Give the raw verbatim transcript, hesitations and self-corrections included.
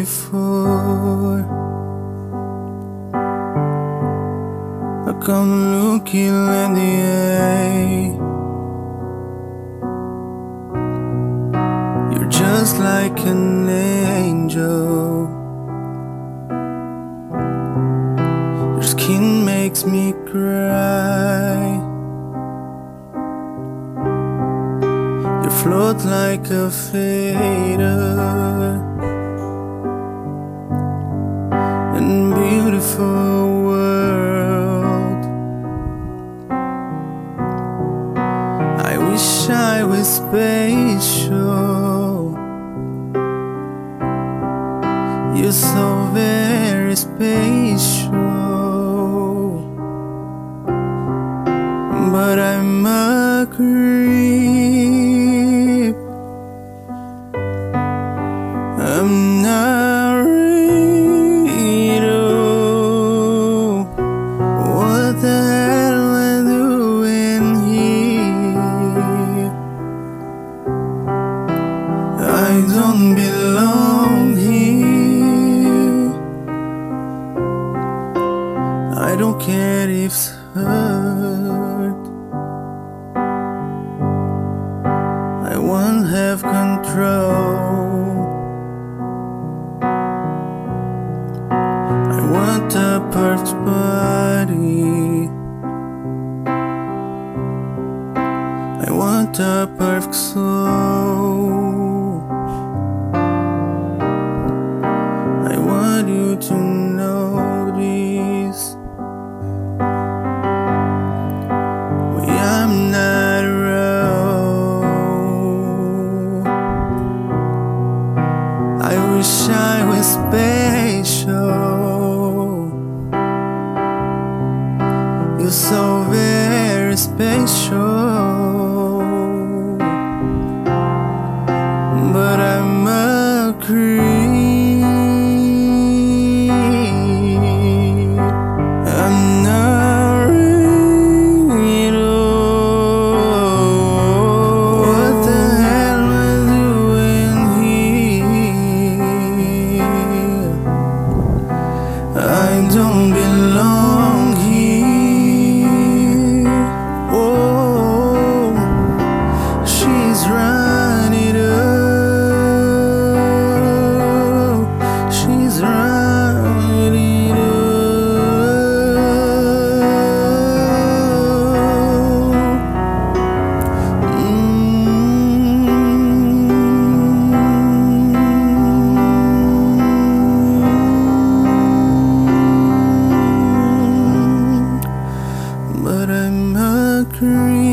before. I come looking in the eye. You're just like an angel. Your skin makes me cry. You float like a feather in a beautiful world. I wish I was special. You're so very special, but I'm a creep. I'm not real. What the hell am I doing here? I don't belong here. I don't care if it's hurt. I won't have control. I want a perfect body. I want a perfect soul. I want you to know this. We are not wrong. I wish I was special. You're so very special, but I'm a creep. I'm not real. What the hell am I doing here? I don't belong here. Oh, she's running up. She's running up. Mm. But I'm a creep.